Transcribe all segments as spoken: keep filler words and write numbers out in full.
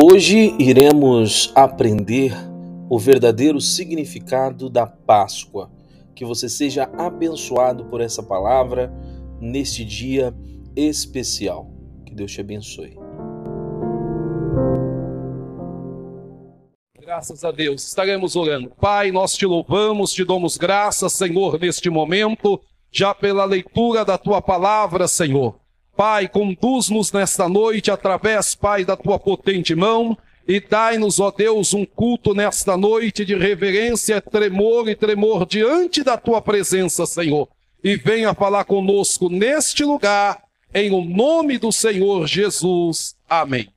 Hoje iremos aprender o verdadeiro significado da Páscoa. Que você seja abençoado por essa palavra neste dia especial. Que Deus te abençoe. Graças a Deus. Estaremos orando. Pai, nós te louvamos, te damos graças, Senhor, neste momento, já pela leitura da tua palavra, Senhor. Pai, conduz-nos nesta noite através, Pai, da tua potente mão e dai-nos, ó Deus, um culto nesta noite de reverência, tremor e tremor diante da tua presença, Senhor. E venha falar conosco neste lugar, em o nome do Senhor Jesus. Amém.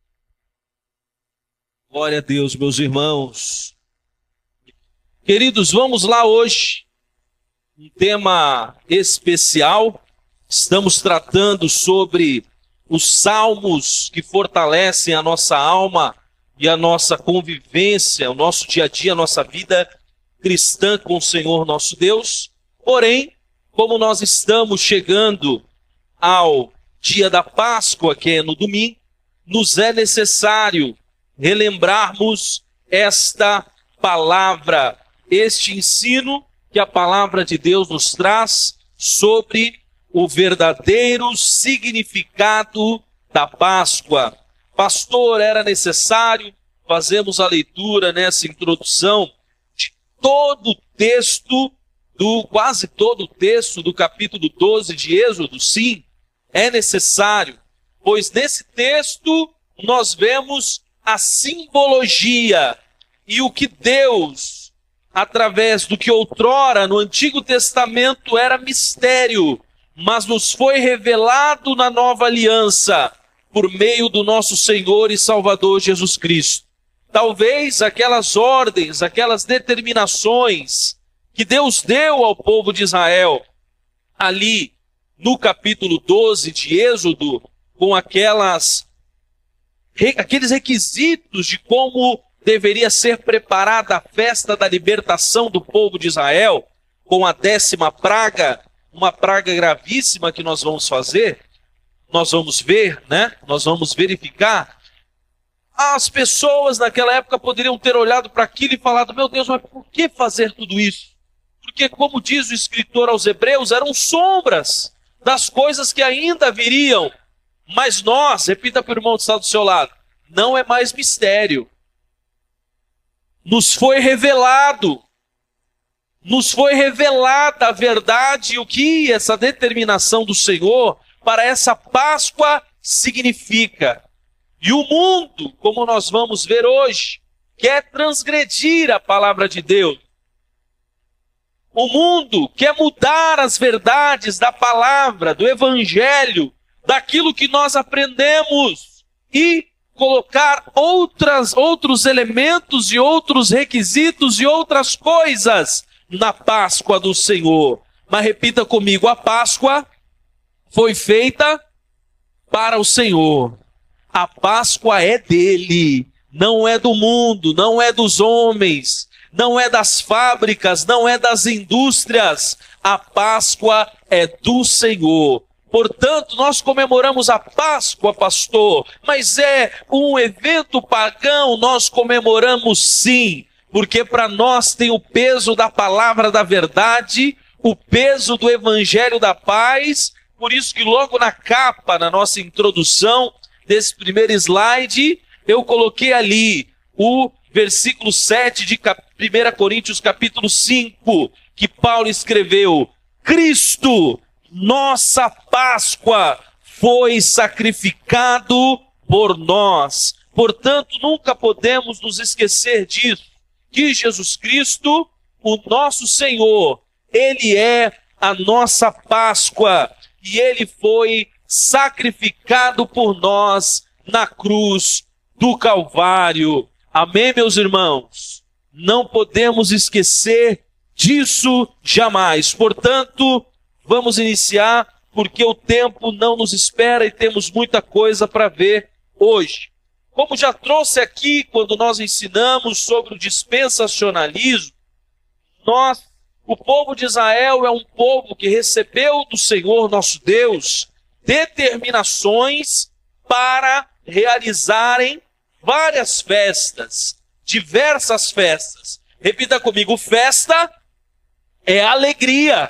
Glória a Deus, meus irmãos. Queridos, vamos lá hoje. Um tema especial. Estamos tratando sobre os salmos que fortalecem a nossa alma e a nossa convivência, o nosso dia a dia, a nossa vida cristã com o Senhor nosso Deus. Porém, como nós estamos chegando ao dia da Páscoa, que é no domingo, nos é necessário relembrarmos esta palavra, este ensino que a palavra de Deus nos traz sobre o verdadeiro significado da Páscoa. Pastor, era necessário fazermos a leitura nessa introdução de todo o texto, do quase todo o texto do capítulo doze de Êxodo? Sim, é necessário, pois nesse texto nós vemos a simbologia e o que Deus, através do que outrora no Antigo Testamento era mistério, mas nos foi revelado na nova aliança, por meio do nosso Senhor e Salvador Jesus Cristo. Talvez aquelas ordens, aquelas determinações que Deus deu ao povo de Israel, ali no capítulo doze de Êxodo, com aquelas, aqueles requisitos de como deveria ser preparada a festa da libertação do povo de Israel, com a décima praga, uma praga gravíssima que nós vamos fazer, nós vamos ver, né? Nós vamos verificar. As pessoas naquela época poderiam ter olhado para aquilo e falado: meu Deus, mas por que fazer tudo isso? Porque, como diz o escritor aos Hebreus, eram sombras das coisas que ainda viriam. Mas nós, repita para o irmão que está do seu lado, não é mais mistério. Nos foi revelado. Nos foi revelada a verdade e o que essa determinação do Senhor para essa Páscoa significa. E o mundo, como nós vamos ver hoje, quer transgredir a palavra de Deus. O mundo quer mudar as verdades da palavra, do evangelho, daquilo que nós aprendemos e colocar outras, outros elementos e outros requisitos e outras coisas na Páscoa do Senhor. Mas repita comigo: a Páscoa foi feita para o Senhor. A Páscoa é dele, não é do mundo, não é dos homens, não é das fábricas, não é das indústrias. A Páscoa é do Senhor. Portanto, nós comemoramos a Páscoa, pastor, mas é um evento pagão. Nós comemoramos sim, porque para nós tem o peso da palavra da verdade, o peso do evangelho da paz. Por isso que logo na capa, na nossa introdução desse primeiro slide, eu coloquei ali o versículo sete de primeira Coríntios capítulo cinco, que Paulo escreveu: Cristo, nossa Páscoa, foi sacrificado por nós. Portanto, nunca podemos nos esquecer disso, que Jesus Cristo, o nosso Senhor, Ele é a nossa Páscoa e Ele foi sacrificado por nós na cruz do Calvário. Amém, meus irmãos? Não podemos esquecer disso jamais. Portanto, vamos iniciar, porque o tempo não nos espera e temos muita coisa para ver hoje. Como já trouxe aqui quando nós ensinamos sobre o dispensacionalismo, nós, o povo de Israel é um povo que recebeu do Senhor nosso Deus determinações para realizarem várias festas, diversas festas. Repita comigo: festa é alegria,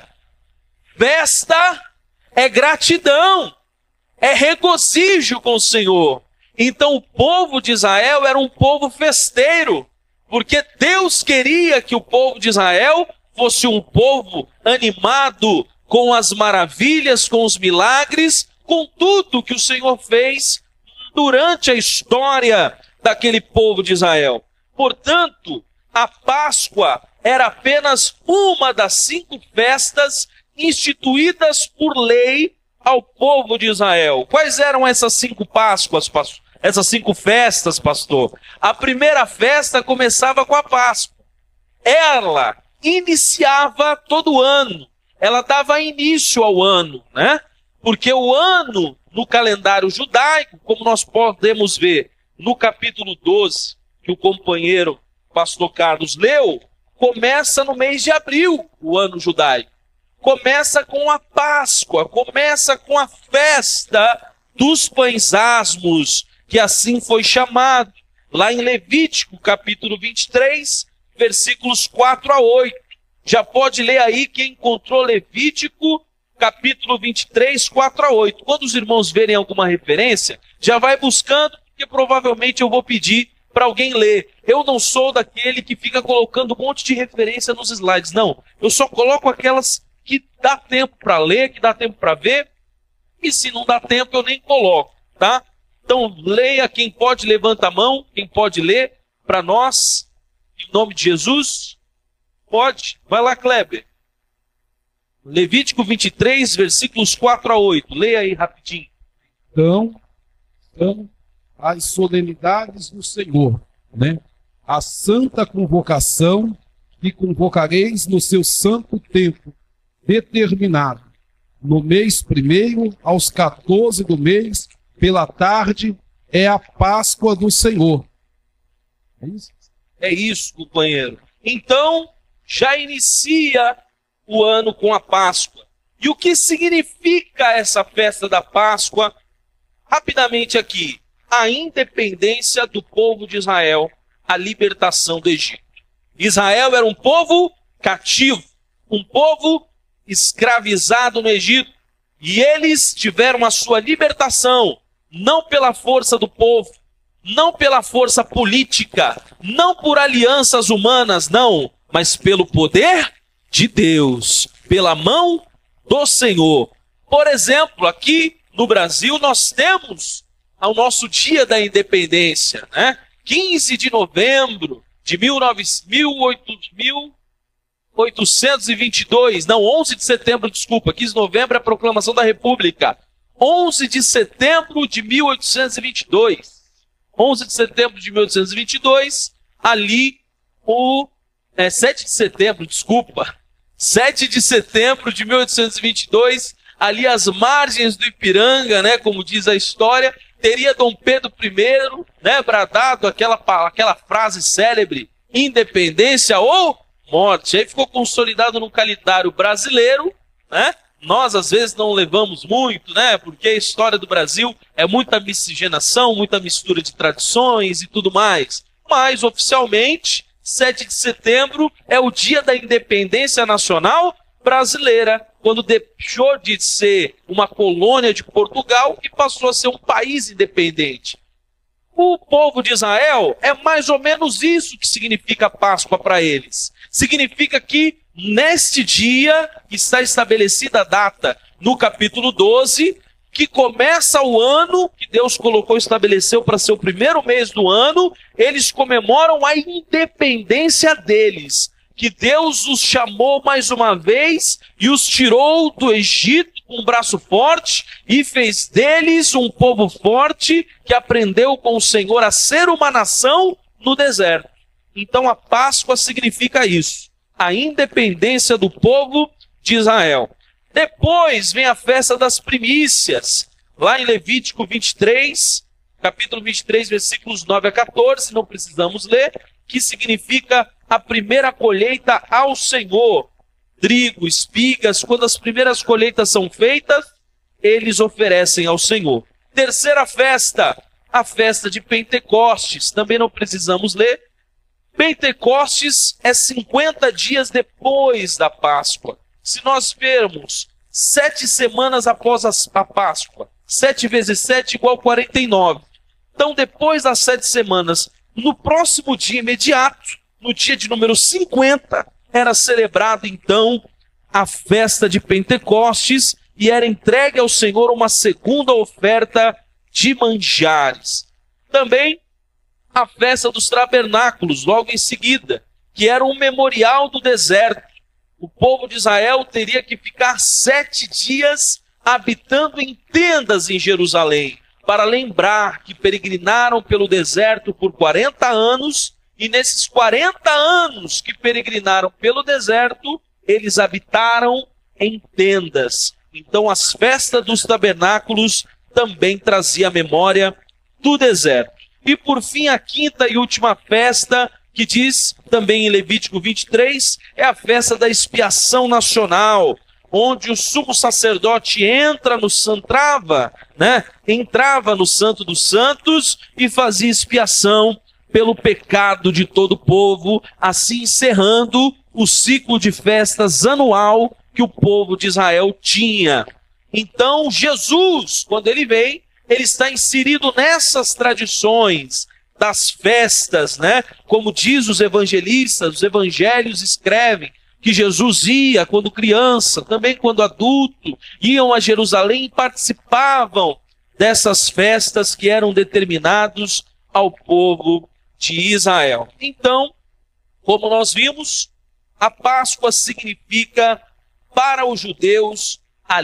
festa é gratidão, é regozijo com o Senhor. Então o povo de Israel era um povo festeiro, porque Deus queria que o povo de Israel fosse um povo animado com as maravilhas, com os milagres, com tudo que o Senhor fez durante a história daquele povo de Israel. Portanto, a Páscoa era apenas uma das cinco festas instituídas por lei ao povo de Israel. Quais eram essas cinco Páscoas, pastor? Essas cinco festas, pastor? A primeira festa começava com a Páscoa. Ela iniciava todo ano. Ela dava início ao ano, né? Porque o ano, no calendário judaico, como nós podemos ver no capítulo doze, que o companheiro pastor Carlos leu, começa no mês de abril, o ano judaico. Começa com a Páscoa, começa com a festa dos pães asmos, que assim foi chamado, lá em Levítico, capítulo vinte e três, versículos quatro a oito. Já pode ler aí quem encontrou Levítico, capítulo vinte e três, quatro a oito. Quando os irmãos verem alguma referência, já vai buscando, porque provavelmente eu vou pedir para alguém ler. Eu não sou daquele que fica colocando um monte de referência nos slides, não. Eu só coloco aquelas que dá tempo para ler, que dá tempo para ver, e se não dá tempo eu nem coloco, tá? Então leia, quem pode levanta a mão, quem pode ler para nós, em nome de Jesus. Pode? Vai lá, Kleber. Levítico vinte e três, versículos quatro a oito. Leia aí rapidinho. Então, então as solenidades do Senhor, né? A santa convocação que convocareis no seu santo tempo determinado, no mês primeiro, aos quatorze do mês, pela tarde, é a Páscoa do Senhor. É isso? É isso, companheiro. Então, já inicia o ano com a Páscoa. E o que significa essa festa da Páscoa? Rapidamente aqui, a independência do povo de Israel, a libertação do Egito. Israel era um povo cativo, um povo escravizado no Egito, e eles tiveram a sua libertação, não pela força do povo, não pela força política, não por alianças humanas, não, mas pelo poder de Deus, pela mão do Senhor. Por exemplo, aqui no Brasil nós temos o nosso dia da independência, né? quinze de novembro de mil oitocentos e vinte e dois, não, onze de setembro, desculpa, quinze de novembro é a proclamação da República. onze de setembro de mil oitocentos e vinte e dois. onze de setembro de mil oitocentos e vinte e dois, ali o é, sete de setembro, desculpa, sete de setembro de mil oitocentos e vinte e dois, ali às margens do Ipiranga, né, como diz a história, teria Dom Pedro I, né, bradado aquela, aquela frase célebre, independência ou morte. Aí ficou consolidado no calendário brasileiro, né? Nós às vezes não levamos muito, né? Porque a história do Brasil é muita miscigenação, muita mistura de tradições e tudo mais. Mas oficialmente, sete de setembro é o dia da independência nacional brasileira, quando deixou de ser uma colônia de Portugal e passou a ser um país independente. O povo de Israel é mais ou menos isso que significa a Páscoa para eles. Significa que neste dia, está estabelecida a data no capítulo doze, que começa o ano, que Deus colocou, estabeleceu para ser o primeiro mês do ano, eles comemoram a independência deles, que Deus os chamou mais uma vez e os tirou do Egito com um braço forte e fez deles um povo forte que aprendeu com o Senhor a ser uma nação no deserto. Então a Páscoa significa isso, a independência do povo de Israel. Depois vem a festa das primícias, lá em Levítico vinte e três, capítulo vinte e três, versículos nove a quatorze, não precisamos ler, que significa a primeira colheita ao Senhor. Trigo, espigas, quando as primeiras colheitas são feitas, eles oferecem ao Senhor. Terceira festa, a festa de Pentecostes. Também não precisamos ler. Pentecostes é cinquenta dias depois da Páscoa. Se nós vermos sete semanas após a Páscoa, sete vezes sete igual quarenta e nove. Então, depois das sete semanas, no próximo dia imediato, no dia de número cinquenta, era celebrado então a festa de Pentecostes e era entregue ao Senhor uma segunda oferta de manjares. Também a festa dos tabernáculos, logo em seguida, que era um memorial do deserto. O povo de Israel teria que ficar sete dias habitando em tendas em Jerusalém, para lembrar que peregrinaram pelo deserto por quarenta anos, e nesses quarenta anos que peregrinaram pelo deserto, eles habitaram em tendas. Então as festas dos tabernáculos também traziam a memória do deserto. E por fim, a quinta e última festa, que diz também em Levítico vinte e três, é a festa da expiação nacional, onde o sumo sacerdote entra no entrava, né? entrava no Santo dos Santos e fazia expiação pelo pecado de todo o povo, assim encerrando o ciclo de festas anual que o povo de Israel tinha. Então, Jesus, quando ele vem, ele está inserido nessas tradições das festas, né? Como diz os evangelistas, os evangelhos escrevem que Jesus ia quando criança, também quando adulto, iam a Jerusalém e participavam dessas festas que eram determinados ao povo de Israel. Então, como nós vimos, a Páscoa significa para os judeus a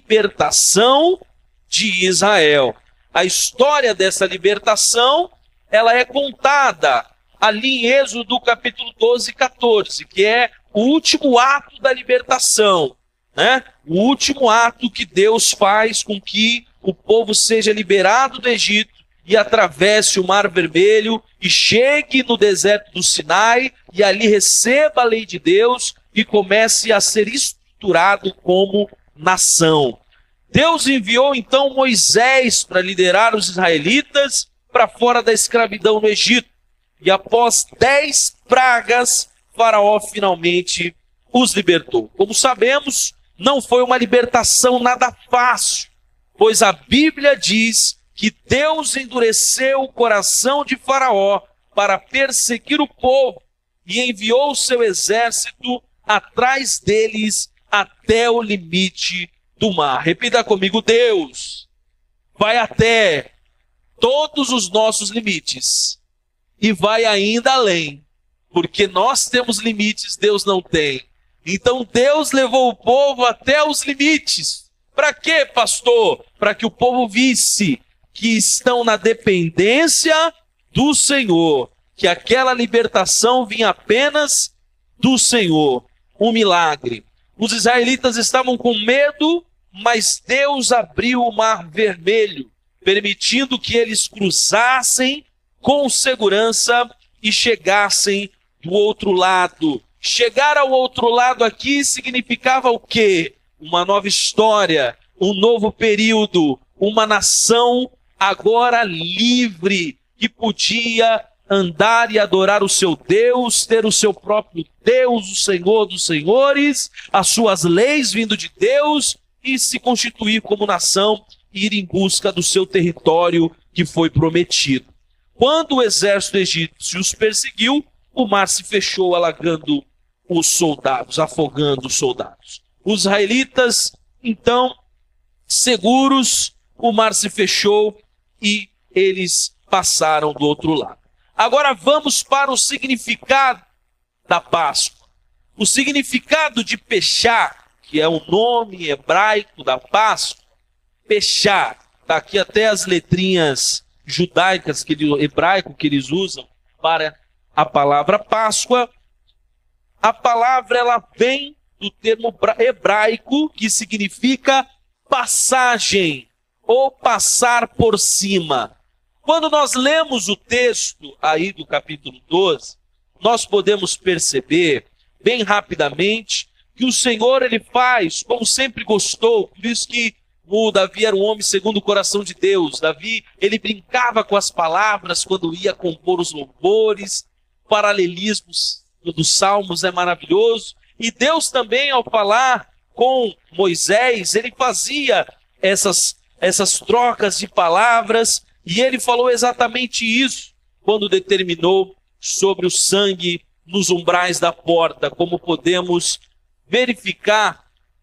libertação de Israel. A história dessa libertação, ela é contada ali em Êxodo capítulo doze e quatorze, que é o último ato da libertação, né? O último ato que Deus faz com que o povo seja liberado do Egito e atravesse o Mar Vermelho e chegue no deserto do Sinai e ali receba a lei de Deus e comece a ser estruturado como nação. Deus enviou então Moisés para liderar os israelitas para fora da escravidão no Egito. E após dez pragas, Faraó finalmente os libertou. Como sabemos, não foi uma libertação nada fácil, pois a Bíblia diz que Deus endureceu o coração de Faraó para perseguir o povo e enviou o seu exército atrás deles até o limite do mar. Repita comigo: Deus vai até todos os nossos limites e vai ainda além, porque nós temos limites, Deus não tem. Então Deus levou o povo até os limites. Para quê, pastor? Para que o povo visse que estão na dependência do Senhor, que aquela libertação vinha apenas do Senhor. Um milagre. Os israelitas estavam com medo, mas Deus abriu o Mar Vermelho, permitindo que eles cruzassem com segurança e chegassem do outro lado. Chegar ao outro lado aqui significava o quê? Uma nova história, um novo período, uma nação agora livre, que podia andar e adorar o seu Deus, ter o seu próprio Deus, o Senhor dos senhores, as suas leis vindo de Deus e se constituir como nação e ir em busca do seu território que foi prometido. Quando o exército egípcio os perseguiu, o mar se fechou, alagando os soldados, afogando os soldados. Os israelitas, então, seguros, o mar se fechou e eles passaram do outro lado. Agora vamos para o significado da Páscoa. O significado de Peshá, que é o nome hebraico da Páscoa, Peshá, está aqui até as letrinhas judaicas, que ele, hebraico, que eles usam para a palavra Páscoa. A palavra ela vem do termo hebraico que significa passagem ou passar por cima. Quando nós lemos o texto aí do capítulo doze, nós podemos perceber bem rapidamente que o Senhor ele faz como sempre gostou, por isso que O Davi era um homem segundo o coração de Deus. Davi, ele brincava com as palavras quando ia compor os louvores. Paralelismos dos salmos é maravilhoso. E Deus também, ao falar com Moisés, ele fazia essas, essas trocas de palavras. E ele falou exatamente isso quando determinou sobre o sangue nos umbrais da porta, como podemos verificar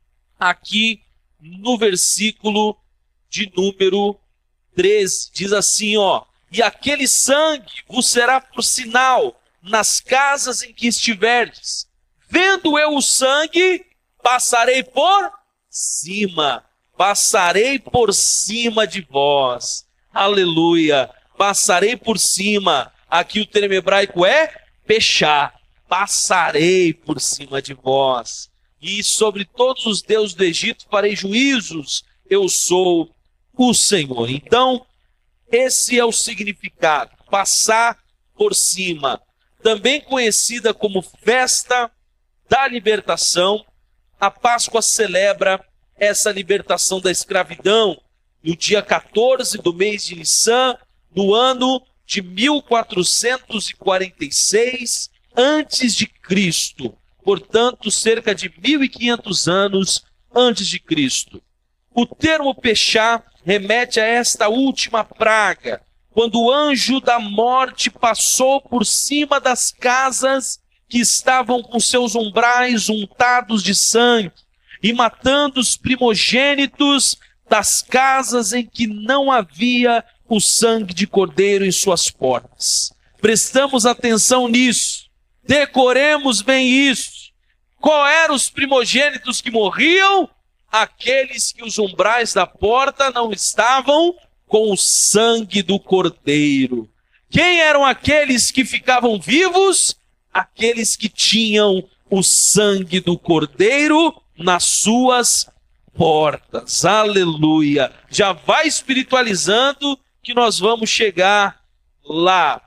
aqui no versículo de número treze. Diz assim, ó: e aquele sangue vos será por sinal nas casas em que estiverdes. Vendo eu o sangue, passarei por cima, passarei por cima de vós. Aleluia, passarei por cima. Aqui o termo hebraico é pechá, passarei por cima de vós. E sobre todos os deuses do Egito farei juízos, eu sou o Senhor. Então, esse é o significado, passar por cima. Também conhecida como festa da libertação, a Páscoa celebra essa libertação da escravidão no dia quatorze do mês de Nissan, no ano de mil quatrocentos e quarenta e seis antes de Cristo. Portanto, cerca de mil e quinhentos anos antes de Cristo. O termo pechá remete a esta última praga, quando o anjo da morte passou por cima das casas que estavam com seus umbrais untados de sangue e matando os primogênitos das casas em que não havia o sangue de cordeiro em suas portas. Prestamos atenção nisso, decoremos bem isso. Qual eram os primogênitos que morriam? Aqueles que os umbrais da porta não estavam com o sangue do cordeiro. Quem eram aqueles que ficavam vivos? Aqueles que tinham o sangue do cordeiro nas suas portas. Aleluia! Já vai espiritualizando que nós vamos chegar lá.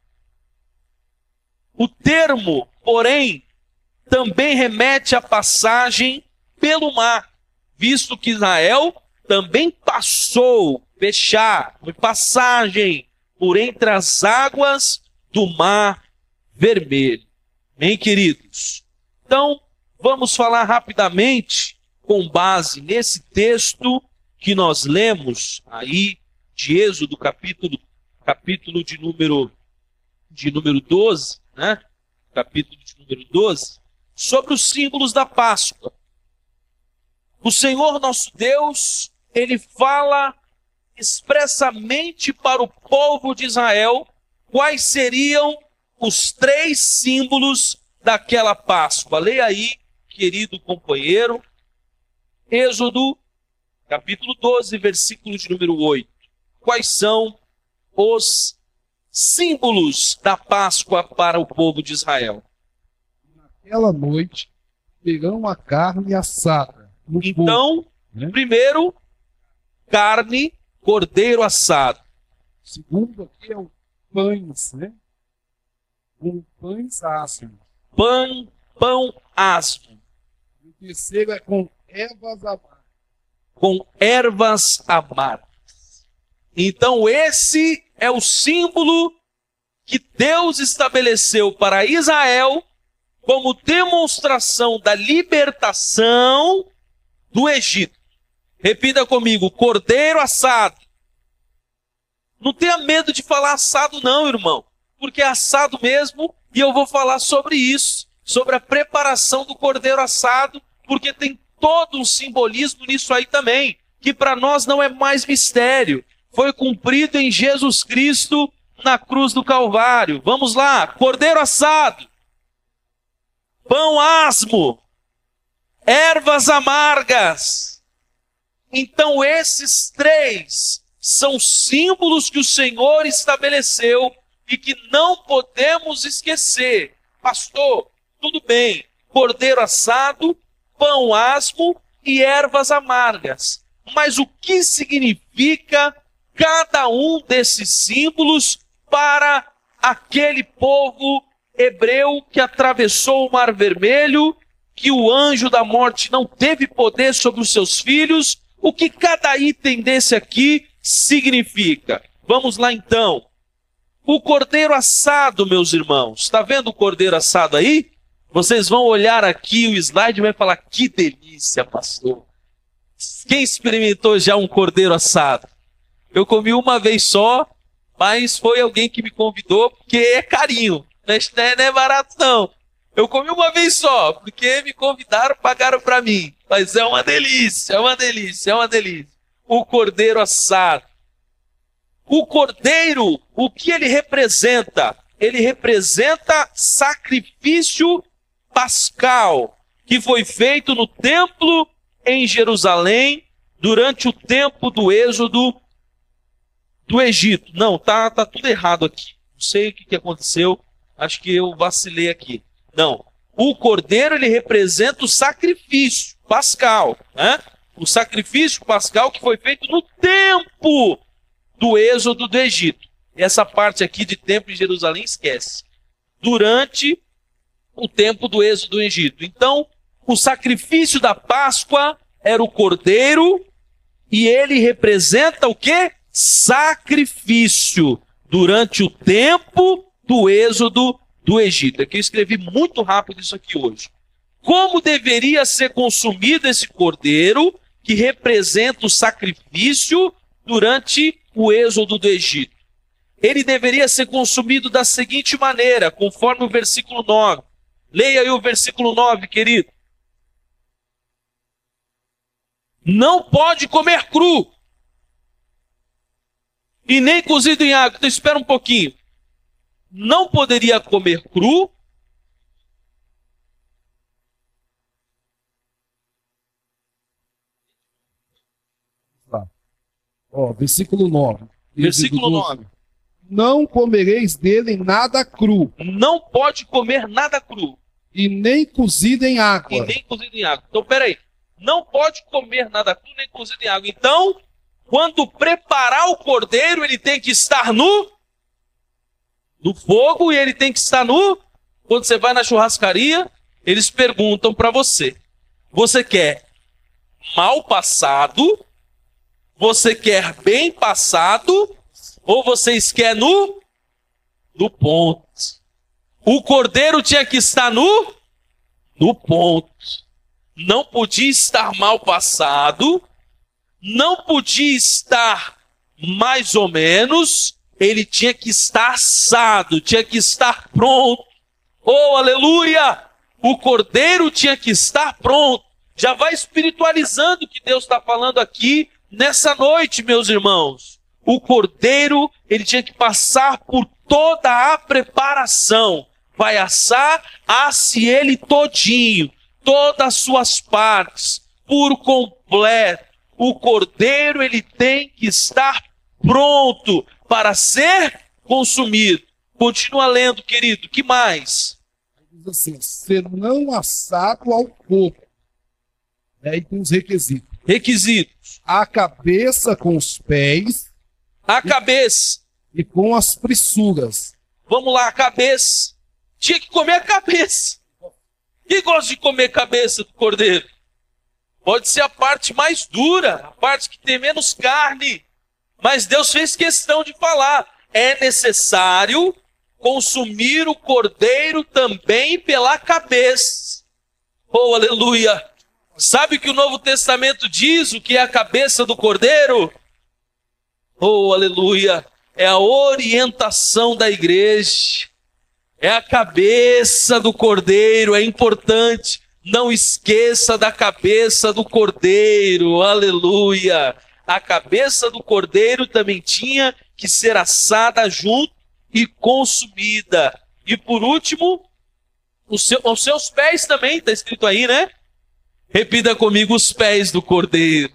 O termo, porém, também remete à passagem pelo mar, visto que Israel também passou, pechá, foi passagem por entre as águas do mar vermelho. Bem, queridos? Então, vamos falar rapidamente, com base nesse texto que nós lemos aí, de Êxodo, capítulo, capítulo de número, de número doze, né? Capítulo de número doze, sobre os símbolos da Páscoa. O Senhor nosso Deus, ele fala expressamente para o povo de Israel quais seriam os três símbolos daquela Páscoa. Leia aí, querido companheiro, Êxodo, capítulo doze, versículo de número oito. Quais são os símbolos da Páscoa para o povo de Israel? Naquela noite, pegarão a carne assada. Então, né? Primeiro, carne, cordeiro assado. Segundo aqui é o pães, né? Com pães asmos. Pão, pão asmo. O terceiro é com ervas amargas. Com ervas amargas. Então, esse é o símbolo que Deus estabeleceu para Israel como demonstração da libertação do Egito. Repita comigo: cordeiro assado. Não tenha medo de falar assado não, irmão, porque é assado mesmo, e eu vou falar sobre isso, sobre a preparação do cordeiro assado, porque tem todo um simbolismo nisso aí também, que para nós não é mais mistério. Foi cumprido em Jesus Cristo na cruz do Calvário. Vamos lá: cordeiro assado, pão asmo, ervas amargas. Então esses três são símbolos que o Senhor estabeleceu e que não podemos esquecer. Pastor, tudo bem, cordeiro assado, pão asmo e ervas amargas. Mas o que significa cada um desses símbolos para aquele povo hebreu que atravessou o Mar Vermelho, que o anjo da morte não teve poder sobre os seus filhos, o que cada item desse aqui significa. Vamos lá então. O cordeiro assado, meus irmãos. Está vendo o cordeiro assado aí? Vocês vão olhar aqui o slide e vai falar, que delícia, pastor. Quem experimentou já um cordeiro assado? Eu comi uma vez só, mas foi alguém que me convidou, porque é carinho. Não é barato não. Eu comi uma vez só, porque me convidaram, pagaram para mim. Mas é uma delícia, é uma delícia, é uma delícia. O cordeiro assado. O cordeiro, o que ele representa? Ele representa sacrifício pascal, que foi feito no templo em Jerusalém, durante o tempo do êxodo do Egito. Não, tá, tá tudo errado aqui. Não sei o que, que aconteceu, acho que eu vacilei aqui. Não, o cordeiro ele representa o sacrifício pascal, né? O sacrifício pascal que foi feito no tempo do êxodo do Egito. Essa parte aqui de templo em Jerusalém esquece. Durante o tempo do êxodo do Egito. Então, o sacrifício da Páscoa era o cordeiro e ele representa o quê? Sacrifício durante o tempo do êxodo do Egito. Aqui eu escrevi muito rápido isso aqui hoje. Como deveria ser consumido esse cordeiro que representa o sacrifício durante o êxodo do Egito? Ele deveria ser consumido da seguinte maneira, conforme o versículo nove. Leia aí o versículo nove, querido. Não pode comer cru e nem cozido em água. Então espera um pouquinho. Não poderia comer cru. Ó, versículo nove. Versículo nove. Não comereis dele nada cru. Não pode comer nada cru. E nem cozido em água. E nem cozido em água. Então, peraí. Não pode comer nada cru, nem cozido em água. Então, quando preparar o cordeiro, ele tem que estar no, no fogo e ele tem que estar no... Quando você vai na churrascaria, eles perguntam para você. Você quer mal passado? Você quer bem passado? Ou vocês querem no, no ponto? O cordeiro tinha que estar no, no ponto. Não podia estar mal passado. Não podia estar mais ou menos. Ele tinha que estar assado. Tinha que estar pronto. Oh, aleluia! O cordeiro tinha que estar pronto. Já vai espiritualizando o que Deus está falando aqui nessa noite, meus irmãos. O cordeiro, ele tinha que passar por toda a preparação. Vai assar, asse ele todinho, todas as suas partes, por completo. O cordeiro, ele tem que estar pronto para ser consumido. Continua lendo, querido, que mais? Diz assim, ser não assado ao corpo. E aí tem os requisitos. Requisitos. A cabeça com os pés. A cabeça. E com as pressuras. Vamos lá, a cabeça. Tinha que comer a cabeça. Quem gosta de comer cabeça do cordeiro? Pode ser a parte mais dura, a parte que tem menos carne. Mas Deus fez questão de falar. É necessário consumir o cordeiro também pela cabeça. Oh, aleluia! Sabe o que o Novo Testamento diz? O que é a cabeça do cordeiro? Oh, aleluia! É a orientação da igreja. É a cabeça do cordeiro, é importante. Não esqueça da cabeça do cordeiro, aleluia. A cabeça do cordeiro também tinha que ser assada junto e consumida. E por último, os, seu, os seus pés também, está escrito aí, né? Repita comigo, os pés do cordeiro.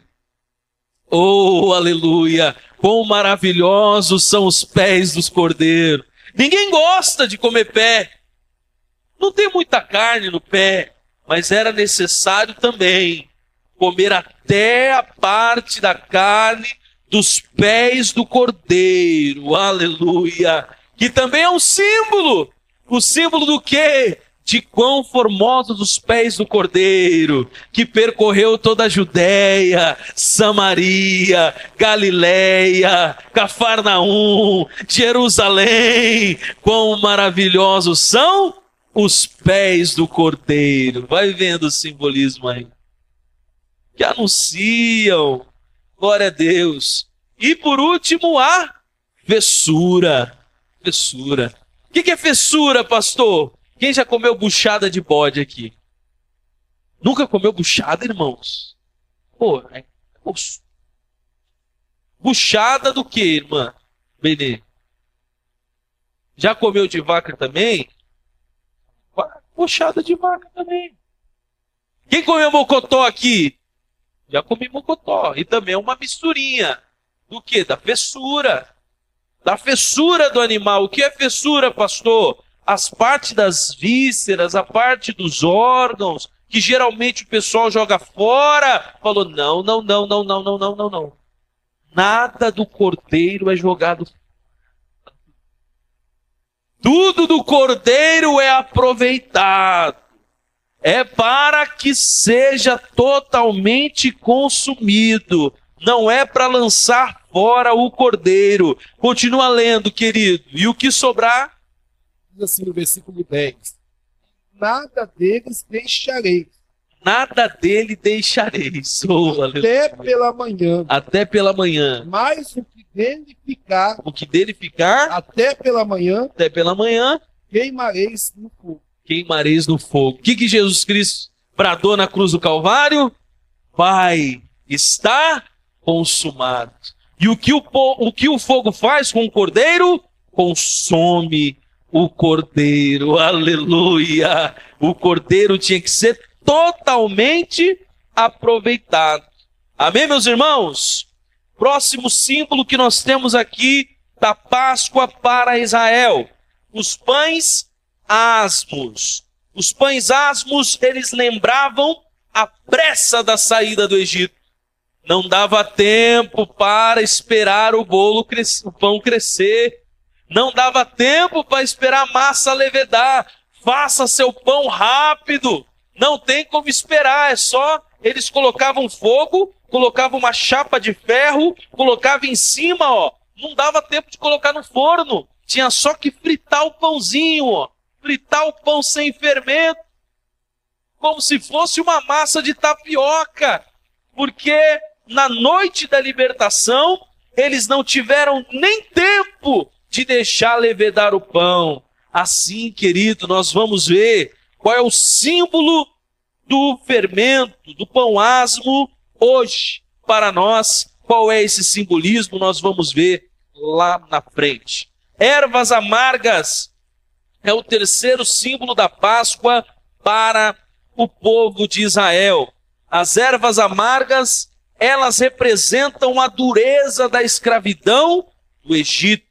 Oh, aleluia. Quão maravilhosos são os pés dos cordeiros. Ninguém gosta de comer pé. Não tem muita carne no pé, mas era necessário também comer até a parte da carne dos pés do cordeiro. Aleluia. Que também é um símbolo. O símbolo do quê? de quão formosos os pés do Cordeiro, que percorreu toda a Judéia, Samaria, Galileia, Cafarnaum, Jerusalém. Quão maravilhosos são os pés do Cordeiro. Vai vendo o simbolismo aí. Que anunciam, glória a Deus. E por último, a fessura. Fessura. O que é fessura, pastor? Quem já comeu buchada de bode aqui? Nunca comeu buchada, irmãos? Pô, é osso. Buchada do que, irmã? Benê. Já comeu de vaca também? Buchada de vaca também. Quem comeu mocotó aqui? Já comi mocotó. E também é uma misturinha. Do que? Da fessura. Da fessura do animal. O que é fessura, pastor? As partes das vísceras, a parte dos órgãos, que geralmente o pessoal joga fora. Falou, não, não, não, não, não, não, não, não, não. Nada do cordeiro é jogado. Tudo do cordeiro é aproveitado. É para que seja totalmente consumido. Não é para lançar fora o cordeiro. Continua lendo, querido. E o que sobrar? Diz assim no versículo dez. Nada deles deixarei. Nada dele deixareis. Oh, até pela manhã. Até pela manhã. Mas o que dele ficar. O que dele ficar. Até pela manhã. Até pela manhã. Queimareis no fogo. Queimareis no fogo. O que, que Jesus Cristo bradou na cruz do Calvário? Pai, está consumado. E o que o, o que o fogo faz com o cordeiro? Consome o cordeiro. Aleluia! O cordeiro tinha que ser totalmente aproveitado. Amém, meus irmãos? Próximo símbolo que nós temos aqui da Páscoa para Israel. Os pães asmos. Os pães asmos, eles lembravam a pressa da saída do Egito. Não dava tempo para esperar o bolo, o pão crescer. Não dava tempo para esperar a massa levedar. Faça seu pão rápido. Não tem como esperar, é só eles colocavam fogo, colocavam uma chapa de ferro, colocavam em cima, ó. Não dava tempo de colocar no forno. Tinha só que fritar o pãozinho, ó. Fritar o pão sem fermento. Como se fosse uma massa de tapioca. Porque na noite da libertação, eles não tiveram nem tempo de deixar levedar o pão. Assim, querido, nós vamos ver qual é o símbolo do fermento, do pão asmo, hoje, para nós. Qual é esse simbolismo? Nós vamos ver lá na frente. Ervas amargas é o terceiro símbolo da Páscoa para o povo de Israel. As ervas amargas, elas representam a dureza da escravidão do Egito.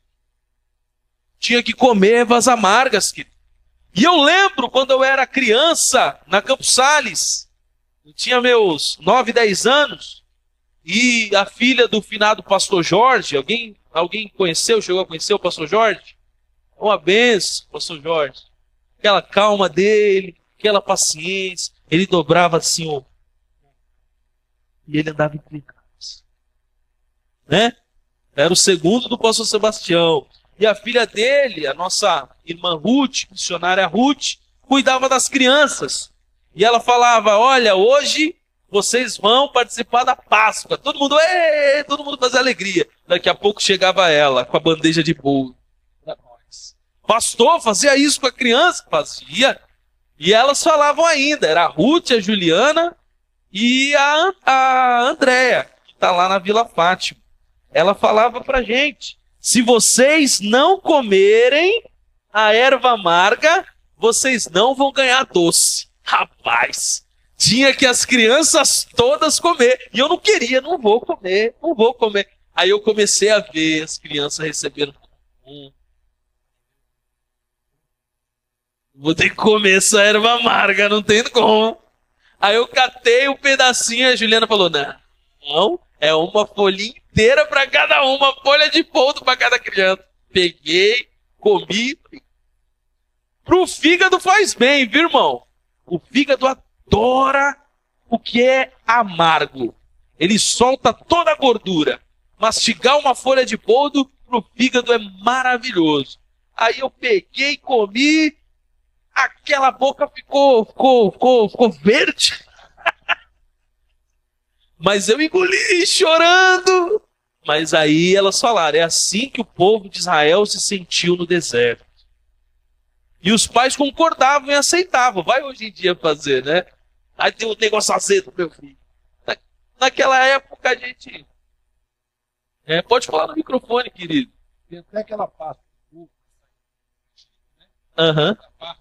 Tinha que comer ervas amargas, querido. E eu lembro quando eu era criança, na Campos Sales, eu tinha meus nove, dez anos, e a filha do finado pastor Jorge, alguém, alguém conheceu, chegou a conhecer o pastor Jorge? Uma benção, pastor Jorge. Aquela calma dele, aquela paciência, ele dobrava assim, ó, e ele andava implicado. Né? Era o segundo do pastor Sebastião. E a filha dele, a nossa irmã Ruth, missionária Ruth, cuidava das crianças. E ela falava, olha, hoje vocês vão participar da Páscoa. Todo mundo, ê, todo mundo fazia alegria. Daqui a pouco chegava ela com a bandeja de bolo. Pastor, fazia isso com a criança? Fazia. E elas falavam ainda, era a Ruth, a Juliana e a, a Andréia, que está lá na Vila Fátima. Ela falava pra gente, se vocês não comerem a erva amarga, vocês não vão ganhar doce. Rapaz, tinha que as crianças todas comer. E eu não queria, não vou comer, não vou comer. Aí eu comecei a ver as crianças recebendo. Hum. Vou ter que comer essa erva amarga, não tem como. Aí eu catei um pedacinho e a Juliana falou, não, não, é uma folhinha inteira para cada uma, folha de poldo para cada criança. Peguei, comi. Pro fígado faz bem, viu, irmão? O fígado adora o que é amargo. Ele solta toda a gordura. Mastigar uma folha de boldo pro fígado é maravilhoso. Aí eu peguei, comi, aquela boca ficou, ficou, ficou, ficou verde. Mas eu engoli chorando. Mas aí elas falaram, é assim que o povo de Israel se sentiu no deserto. E os pais concordavam e aceitavam. Vai hoje em dia fazer, né? Aí tem um negócio azedo, meu filho. Na, naquela época a gente... É, pode falar no microfone, querido. Tem até aquela pasta. Aham. Uhum.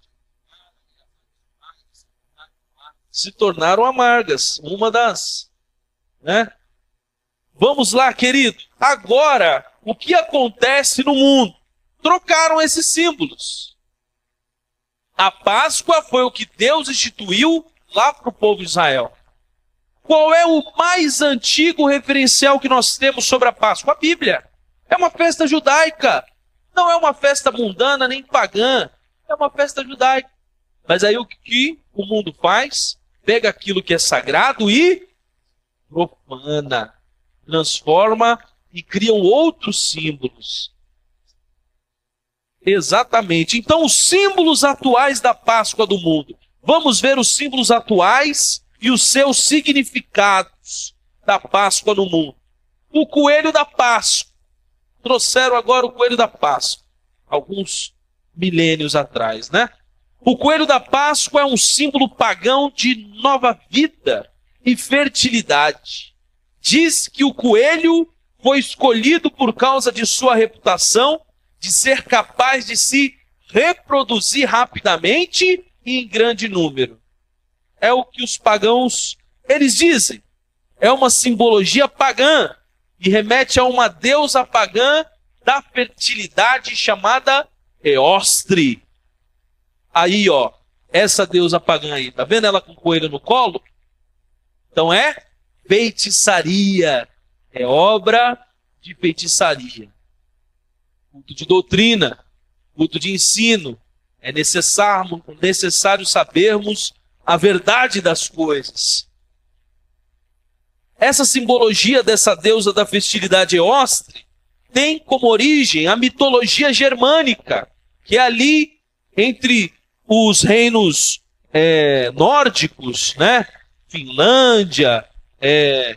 Se tornaram amargas. Uma das... Né? Vamos lá, querido. Agora, o que acontece no mundo? Trocaram esses símbolos. A Páscoa foi o que Deus instituiu lá para o povo de Israel. Qual é o mais antigo referencial que nós temos sobre a Páscoa? A Bíblia. É uma festa judaica. Não é uma festa mundana nem pagã. É uma festa judaica. Mas aí o que o mundo faz? Pega aquilo que é sagrado e profana. Transforma e criam outros símbolos. Exatamente. Então, os símbolos atuais da Páscoa do mundo. Vamos ver os símbolos atuais e os seus significados da Páscoa no mundo. O coelho da Páscoa. Trouxeram agora o coelho da Páscoa. Alguns milênios atrás, né? O coelho da Páscoa é um símbolo pagão de nova vida e fertilidade. Diz que o coelho foi escolhido por causa de sua reputação de ser capaz de se reproduzir rapidamente e em grande número. É o que os pagãos, eles dizem. É uma simbologia pagã e remete a uma deusa pagã da fertilidade chamada Eostre. Aí, ó, essa deusa pagã aí, tá vendo ela com o coelho no colo? Então é feitiçaria, é obra de feitiçaria. Culto de doutrina, culto de ensino. É necessário, necessário sabermos a verdade das coisas. Essa simbologia dessa deusa da fertilidade Eostre tem como origem a mitologia germânica, que é ali entre os reinos é, nórdicos, né? Finlândia, é,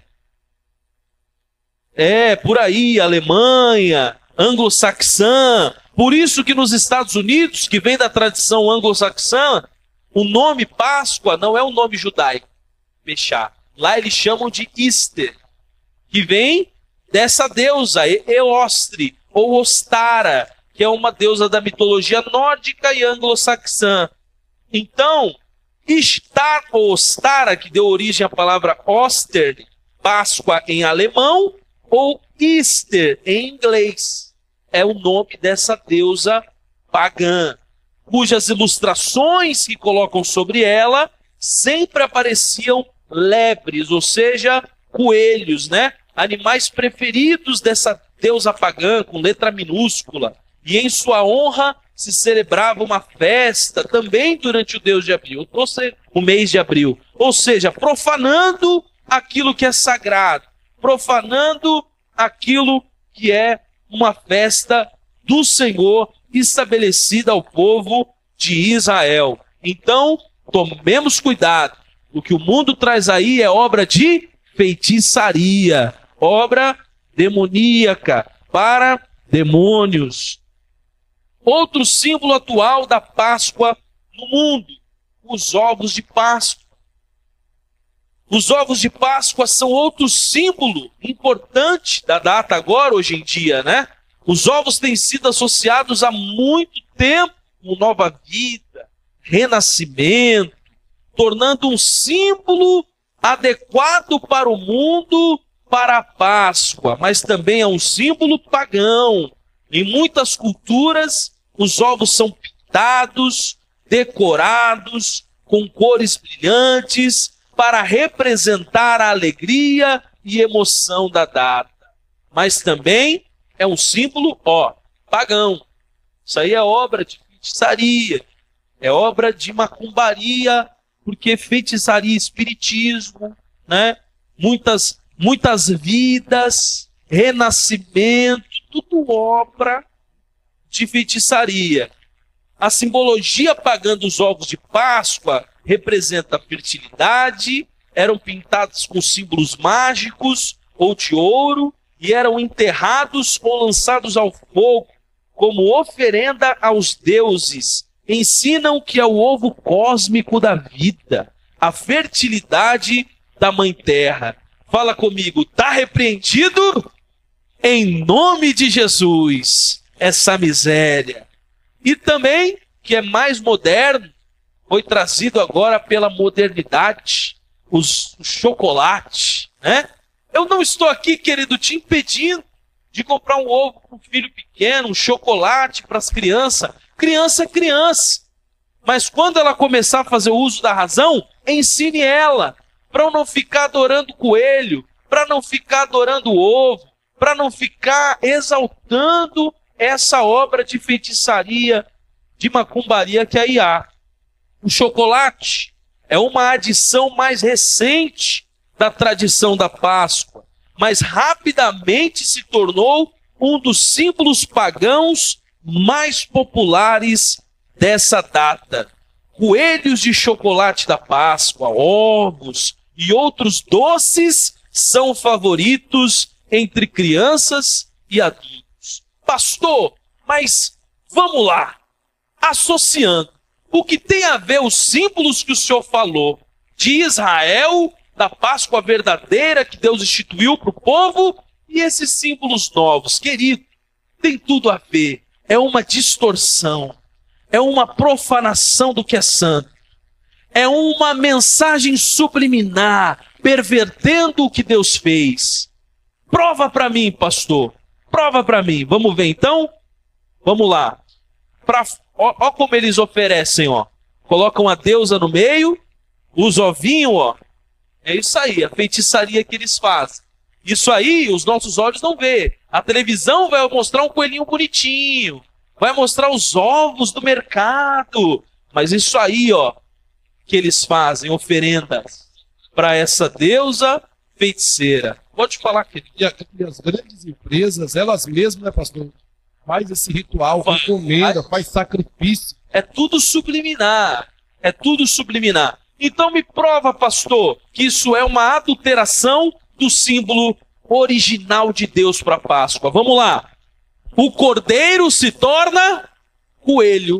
é por aí, Alemanha, anglo-saxã. Por isso que nos Estados Unidos, que vem da tradição anglo-saxã, o nome Páscoa não é um nome judaico, Peshá. Lá eles chamam de Easter, que vem dessa deusa, Eostre, ou Ostara, que é uma deusa da mitologia nórdica e anglo-saxã. Então, Istar ou Ostara, que deu origem à palavra Oster, Páscoa em alemão, ou Easter em inglês, é o nome dessa deusa pagã, cujas ilustrações que colocam sobre ela sempre apareciam lebres, ou seja, coelhos, né? Animais preferidos dessa deusa pagã, com letra minúscula. E em sua honra se celebrava uma festa também durante o Deus de abril, ou seja, o mês de abril. Ou seja, profanando aquilo que é sagrado, profanando aquilo que é uma festa do Senhor estabelecida ao povo de Israel. Então, tomemos cuidado. O que o mundo traz aí é obra de feitiçaria, obra demoníaca para demônios. Outro símbolo atual da Páscoa no mundo, os ovos de Páscoa. Os ovos de Páscoa são outro símbolo importante da data agora, hoje em dia, né? Os ovos têm sido associados há muito tempo com nova vida, renascimento, tornando um símbolo adequado para o mundo, para a Páscoa, mas também é um símbolo pagão. Em muitas culturas, os ovos são pintados, decorados, com cores brilhantes, para representar a alegria e emoção da data. Mas também é um símbolo, ó, pagão. Isso aí é obra de feitiçaria. é obra de macumbaria, porque feitiçaria e espiritismo, né? Muitas, muitas vidas, renascimento, tudo obra de feitiçaria. A simbologia pagã dos ovos de Páscoa representa a fertilidade, eram pintados com símbolos mágicos ou de ouro e eram enterrados ou lançados ao fogo como oferenda aos deuses. Ensinam que é o ovo cósmico da vida, a fertilidade da Mãe Terra. Fala comigo, tá repreendido? Em nome de Jesus, essa miséria. E também, que é mais moderno, foi trazido agora pela modernidade, os, o chocolate, né? Eu não estou aqui, querido, te impedindo de comprar um ovo para um filho pequeno, um chocolate para as crianças. Criança é criança. Mas quando ela começar a fazer o uso da razão, ensine ela, para não ficar adorando coelho, para não ficar adorando ovo, para não ficar exaltando essa obra de feitiçaria, de macumbaria que aí há. O chocolate é uma adição mais recente da tradição da Páscoa, mas rapidamente se tornou um dos símbolos pagãos mais populares dessa data. Coelhos de chocolate da Páscoa, ovos e outros doces são favoritos entre crianças e adultos. Pastor, mas vamos lá, associando o que tem a ver os símbolos que o senhor falou de Israel, da Páscoa verdadeira que Deus instituiu para o povo, e esses símbolos novos, querido, tem tudo a ver. É uma distorção, é uma profanação do que é santo, é uma mensagem subliminar, pervertendo o que Deus fez. Prova para mim, pastor, prova para mim. Vamos ver então? Vamos lá. Pra, ó, ó como eles oferecem, ó. Colocam a deusa no meio, os ovinhos, ó. É isso aí, a feitiçaria que eles fazem. Isso aí, os nossos olhos não vê. A televisão vai mostrar um coelhinho bonitinho, vai mostrar os ovos do mercado. Mas isso aí, ó, que eles fazem, oferendas para essa deusa feiticeira. Pode falar, querido. E as grandes empresas, elas mesmas, né, pastor? Faz esse ritual, faz encomenda, faz sacrifício. É tudo subliminar. É tudo subliminar. Então me prova, pastor, que isso é uma adulteração do símbolo original de Deus para a Páscoa. Vamos lá. O cordeiro se torna coelho.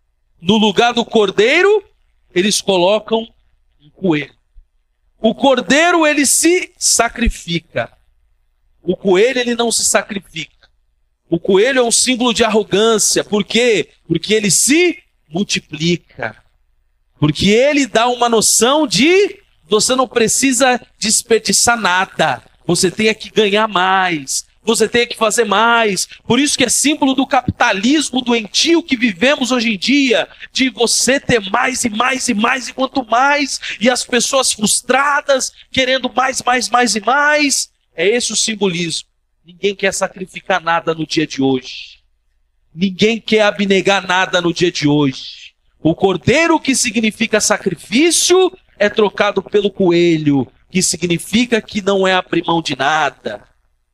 No lugar do cordeiro, eles colocam um coelho. O cordeiro, ele se sacrifica. O coelho, ele não se sacrifica. O coelho é um símbolo de arrogância. Por quê? Porque ele se multiplica. Porque ele dá uma noção de você não precisa desperdiçar nada. Você tem que ganhar mais. Você tem que fazer mais. Por isso que é símbolo do capitalismo doentio que vivemos hoje em dia. De você ter mais e mais e mais e quanto mais. E as pessoas frustradas, querendo mais, mais, mais e mais. É esse o simbolismo. Ninguém quer sacrificar nada no dia de hoje. Ninguém quer abnegar nada no dia de hoje. O cordeiro, que significa sacrifício, é trocado pelo coelho, que significa que não é abrir mão de nada.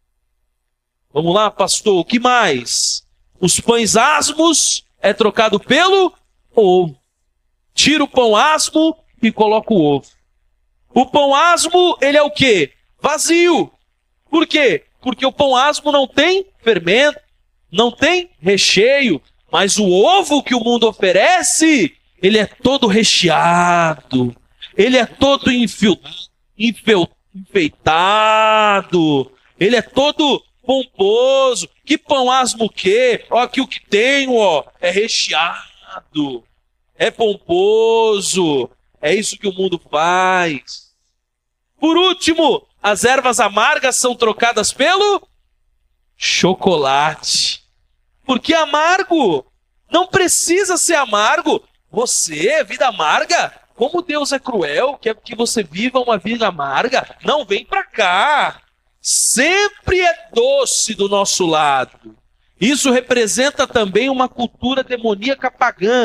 Vamos lá, pastor, o que mais? Os pães asmos é trocado pelo ovo. Tira o pão asmo e coloca o ovo. O pão asmo, ele é o quê? Vazio. Por quê? Porque o pão asmo não tem fermento, não tem recheio. Mas o ovo que o mundo oferece, ele é todo recheado, ele é todo enfio, enfio, enfeitado, ele é todo pomposo. Que pão asmo o quê? Ó, aqui o que tem, ó, é recheado, é pomposo, é isso que o mundo faz. Por último, as ervas amargas são trocadas pelo chocolate. Porque amargo não precisa ser amargo. Você, vida amarga, como Deus é cruel, quer que você viva uma vida amarga. Não, vem pra cá. Sempre é doce do nosso lado. Isso representa também uma cultura demoníaca pagã,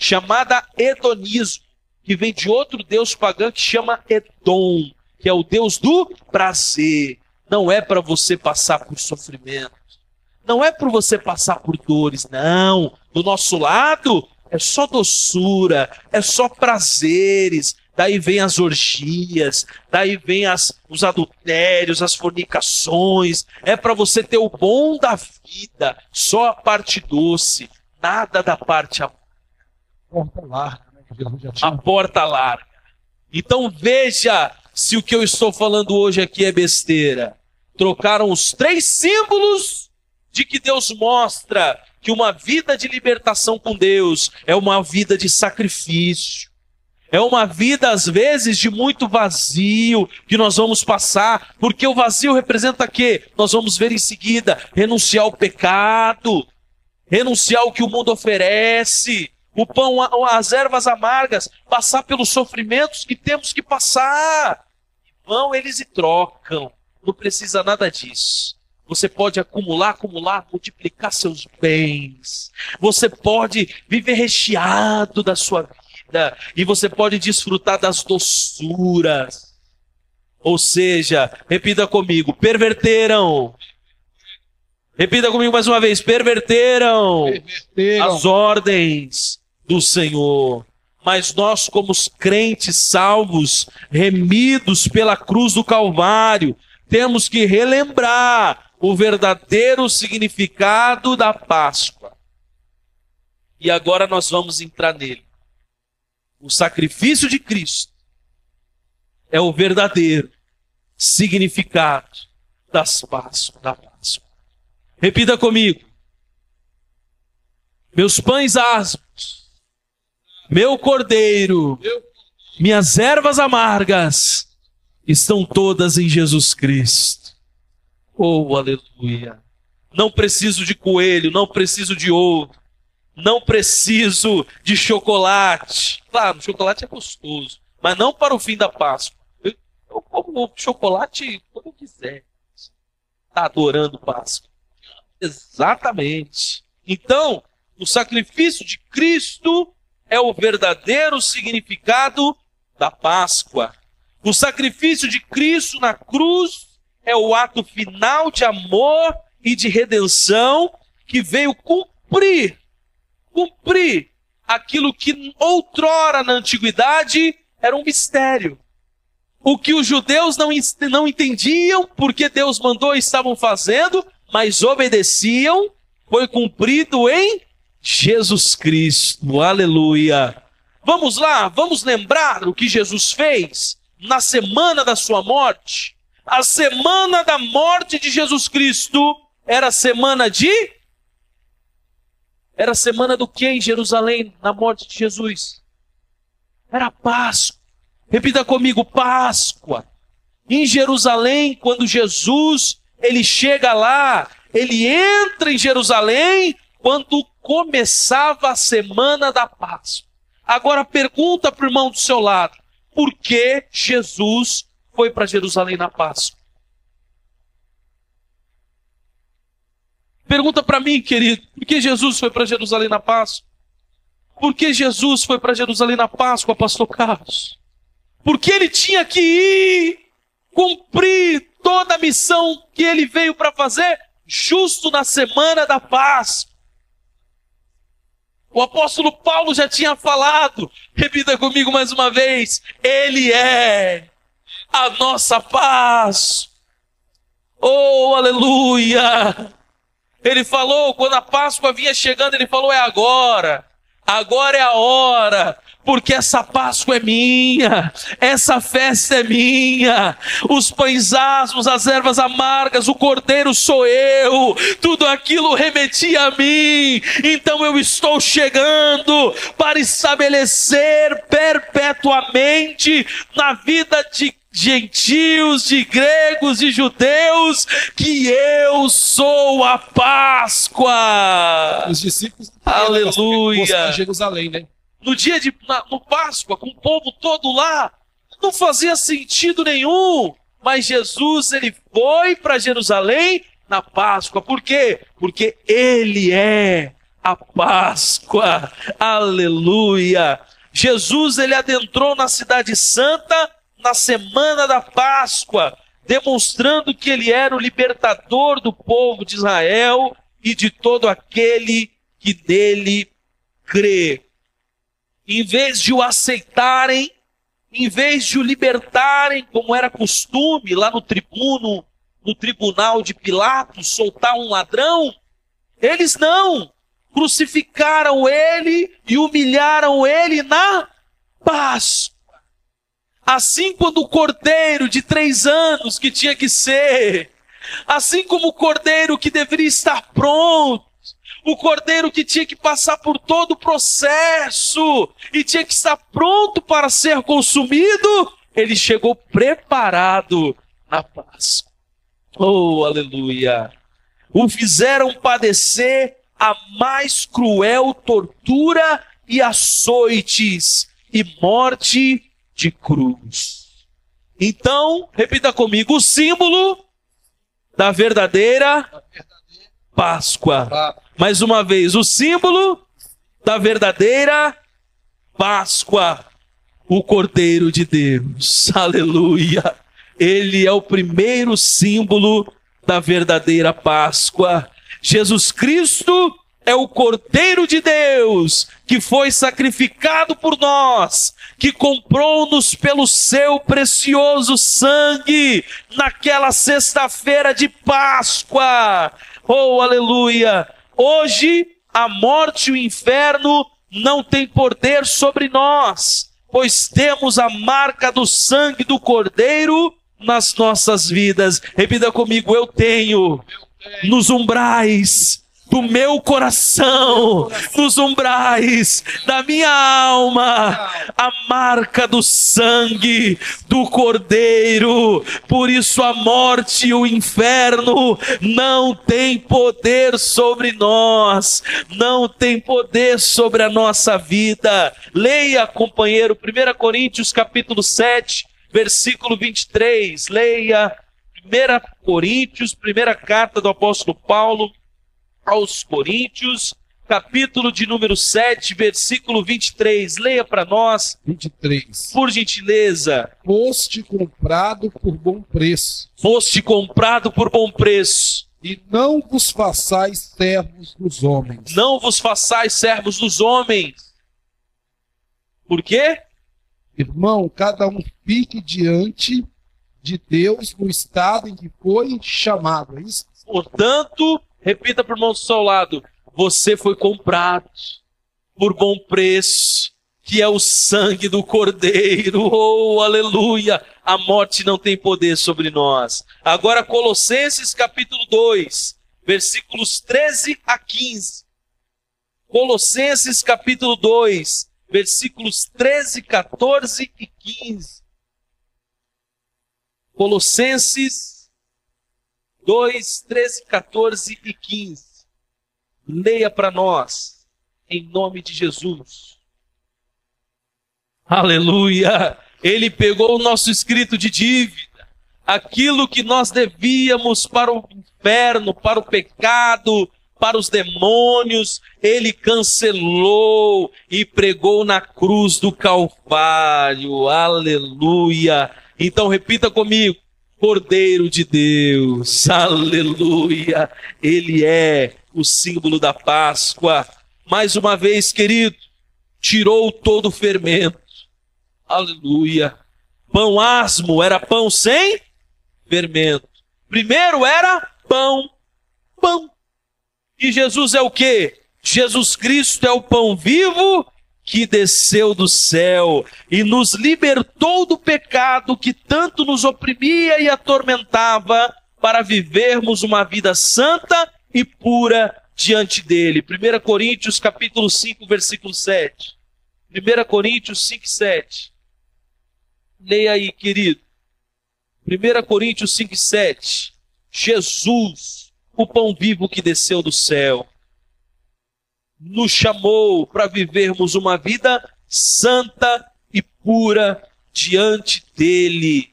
chamada hedonismo, que vem de outro deus pagão que chama Edom, que é o deus do prazer. Não é para você passar por sofrimento, não é para você passar por dores, não. Do nosso lado é só doçura, é só prazeres. Daí vem as orgias, daí vem as, os adultérios, as fornicações. É para você ter o bom da vida, só a parte doce, nada da parte amarga. Porta larga, né? Que Jesus já tinha. A porta larga. Então veja se o que eu estou falando hoje aqui é besteira. Trocaram os três símbolos de que Deus mostra que uma vida de libertação com Deus é uma vida de sacrifício. É uma vida, às vezes, de muito vazio que nós vamos passar, porque o vazio representa o quê? Nós vamos ver em seguida, renunciar ao pecado, renunciar ao que o mundo oferece, o pão, as ervas amargas, passar pelos sofrimentos que temos que passar. Vão eles e trocam, não precisa nada disso. Você pode acumular, acumular, multiplicar seus bens. Você pode viver recheado da sua vida. E você pode desfrutar das doçuras. Ou seja, repita comigo, perverteram. Repita comigo mais uma vez, perverteram, perverteram as ordens do Senhor. Mas nós, como os crentes salvos, remidos pela cruz do Calvário, temos que relembrar o verdadeiro significado da Páscoa. E agora nós vamos entrar nele. O sacrifício de Cristo é o verdadeiro significado das Páscoas, da Páscoa. Repita comigo. Meus pães asmos, meu cordeiro, minhas ervas amargas estão todas em Jesus Cristo. Oh, aleluia. Não preciso de coelho, não preciso de ouro. Não preciso de chocolate. Claro, o chocolate é gostoso, mas não para o fim da Páscoa. Eu, eu como chocolate quando eu quiser. Está adorando Páscoa. Exatamente. Então, o sacrifício de Cristo é o verdadeiro significado da Páscoa. O sacrifício de Cristo na cruz é o ato final de amor e de redenção que veio cumprir Cumprir aquilo que outrora na antiguidade era um mistério. O que os judeus não, não entendiam porque Deus mandou e estavam fazendo, mas obedeciam, foi cumprido em Jesus Cristo. Aleluia. Vamos lá, vamos lembrar o que Jesus fez na semana da sua morte. A semana da morte de Jesus Cristo era a semana de... Era a semana do que em Jerusalém, na morte de Jesus? Era Páscoa. Repita comigo, Páscoa. Em Jerusalém, quando Jesus, ele chega lá, ele entra em Jerusalém, quando começava a semana da Páscoa. Agora pergunta para o irmão do seu lado, por que Jesus foi para Jerusalém na Páscoa? Pergunta para mim, querido, por que Jesus foi para Jerusalém na Páscoa? Por que Jesus foi para Jerusalém na Páscoa, pastor Carlos? Porque ele tinha que ir cumprir toda a missão que ele veio para fazer justo na semana da Páscoa. O apóstolo Paulo já tinha falado, repita comigo mais uma vez, ele é a nossa paz. Oh, aleluia! Ele falou, quando a Páscoa vinha chegando, ele falou, é agora, agora é a hora, porque essa Páscoa é minha, essa festa é minha, os pães asmos, as ervas amargas, o cordeiro sou eu, tudo aquilo remetia a mim, então eu estou chegando para estabelecer perpetuamente na vida de gentios, de gregos, de judeus, que eu sou a Páscoa. Os discípulos, aleluia, em Jerusalém, né? No dia de na, no Páscoa, com o povo todo lá, não fazia sentido nenhum, mas Jesus, ele foi para Jerusalém na Páscoa. Por quê? Porque ele é a Páscoa. Aleluia! Jesus, ele adentrou na Cidade Santa na semana da Páscoa, demonstrando que ele era o libertador do povo de Israel e de todo aquele que nele crê. Em vez de o aceitarem, em vez de o libertarem, como era costume lá no tribuno, no tribunal de Pilatos, soltar um ladrão, eles não, crucificaram ele e humilharam ele na Páscoa. Assim, quando o cordeiro de três anos que tinha que ser, assim como o cordeiro que deveria estar pronto, o cordeiro que tinha que passar por todo o processo e tinha que estar pronto para ser consumido, ele chegou preparado na Páscoa. Oh, aleluia! O fizeram padecer a mais cruel tortura e açoites e morte de cruz. Então, repita comigo, o símbolo da verdadeira Páscoa. Mais uma vez, o símbolo da verdadeira Páscoa, o Cordeiro de Deus. Aleluia! Ele é o primeiro símbolo da verdadeira Páscoa. Jesus Cristo é o Cordeiro de Deus, que foi sacrificado por nós, que comprou-nos pelo seu precioso sangue, naquela sexta-feira de Páscoa. Oh, aleluia! Hoje, a morte e o inferno não têm poder sobre nós, pois temos a marca do sangue do Cordeiro nas nossas vidas. Repita comigo, eu tenho nos umbrais do meu coração, nos umbrais da minha alma, a marca do sangue do Cordeiro. Por isso a morte e o inferno não tem poder sobre nós, não tem poder sobre a nossa vida. Leia, companheiro, primeira Coríntios capítulo sete, versículo vinte e três. Leia primeira Coríntios, primeira carta do apóstolo Paulo aos Coríntios, capítulo de número sete, versículo vinte e três. Leia para nós, vinte e três. por gentileza. Foste comprado por bom preço, Foste comprado por bom preço. e não vos façais servos dos homens. Não vos façais servos dos homens. Por quê? Irmão, cada um fique diante de Deus no estado em que foi chamado. É isso? Portanto, repita para o irmão do seu lado, você foi comprado por bom preço, que é o sangue do Cordeiro. Oh, aleluia! A morte não tem poder sobre nós. Agora, Colossenses capítulo dois, versículos treze a quinze. Colossenses capítulo dois, versículos treze, quatorze e quinze. Colossenses dois, treze, quatorze e quinze. Leia para nós, em nome de Jesus. Aleluia! Ele pegou o nosso escrito de dívida, aquilo que nós devíamos para o inferno, para o pecado, para os demônios, ele cancelou e pregou na cruz do Calvário. Aleluia! Então repita comigo, Cordeiro de Deus, aleluia, ele é o símbolo da Páscoa. Mais uma vez, querido, tirou todo o fermento, aleluia. Pão asmo era pão sem fermento. Primeiro era pão, pão. E Jesus é o quê? Jesus Cristo é o pão vivo que desceu do céu e nos libertou do pecado que tanto nos oprimia e atormentava, para vivermos uma vida santa e pura diante dele. primeira Coríntios capítulo cinco, versículo sete. primeira Coríntios cinco, sete. Leia aí, querido. primeira Coríntios cinco, sete. Jesus, o pão vivo que desceu do céu, nos chamou para vivermos uma vida santa e pura diante dele.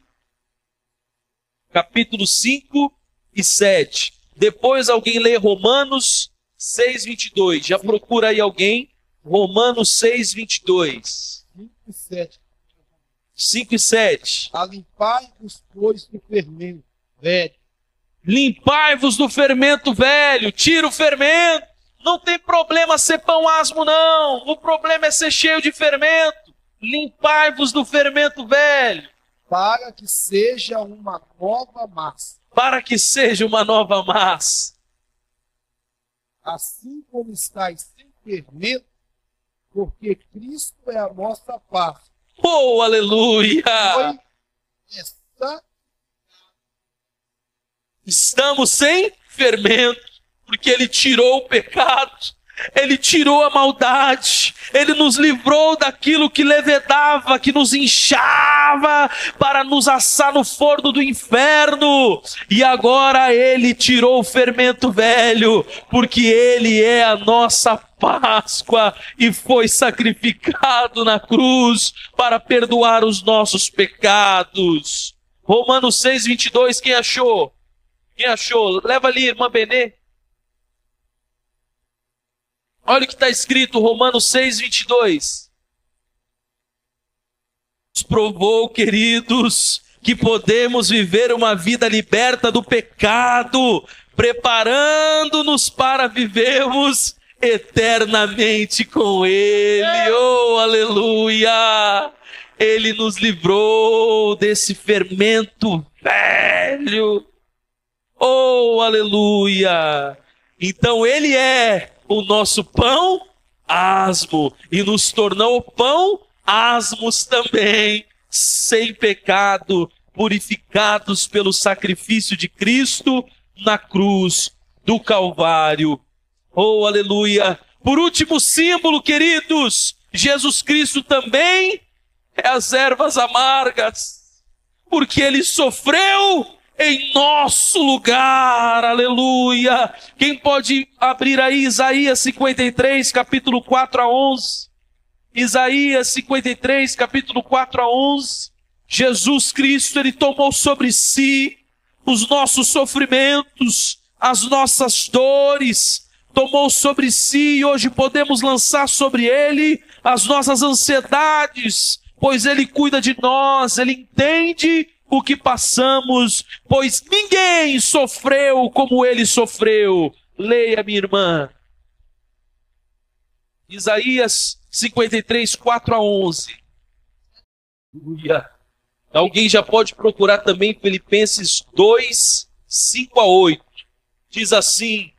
Capítulo cinco e sete. Depois alguém lê Romanos seis, vinte e dois. Já procura aí alguém. Romanos seis, vinte e dois. cinco e sete. cinco e sete. Alimpai-vos, pois, do fermento velho. Limpai-vos do fermento velho. Tira o fermento. Não tem problema ser pão asmo, não. O problema é ser cheio de fermento. Limpai-vos do fermento velho. Para que seja uma nova massa. Para que seja uma nova massa. Assim como estáis sem fermento, porque Cristo é a nossa paz. Oh, aleluia! Foi esta... Estamos sem fermento, porque Ele tirou o pecado, Ele tirou a maldade, Ele nos livrou daquilo que levedava, que nos inchava para nos assar no forno do inferno. E agora Ele tirou o fermento velho, porque Ele é a nossa Páscoa e foi sacrificado na cruz para perdoar os nossos pecados. Romanos seis, vinte e dois, quem achou? Quem achou? Leva ali, irmã Benê. Olha o que está escrito, Romanos seis, vinte e dois. Nos provou, queridos, que podemos viver uma vida liberta do pecado, preparando-nos para vivermos eternamente com Ele. Oh, aleluia! Ele nos livrou desse fermento velho. Oh, aleluia! Então Ele é o nosso pão asmo e nos tornou pão asmos também, sem pecado, purificados pelo sacrifício de Cristo na cruz do Calvário. Oh, aleluia! Por último símbolo, queridos, Jesus Cristo também é as ervas amargas, porque Ele sofreu em nosso lugar, aleluia. Quem pode abrir aí Isaías cinquenta e três, capítulo quatro a onze? Isaías cinquenta e três, capítulo quatro a onze. Jesus Cristo, Ele tomou sobre si os nossos sofrimentos, as nossas dores, tomou sobre si e hoje podemos lançar sobre Ele as nossas ansiedades, pois Ele cuida de nós, Ele entende o que passamos, pois ninguém sofreu como Ele sofreu. Leia, minha irmã. Isaías cinquenta e três, quatro a onze. Aleluia. Alguém já pode procurar também Filipenses dois, cinco a oito. Diz assim: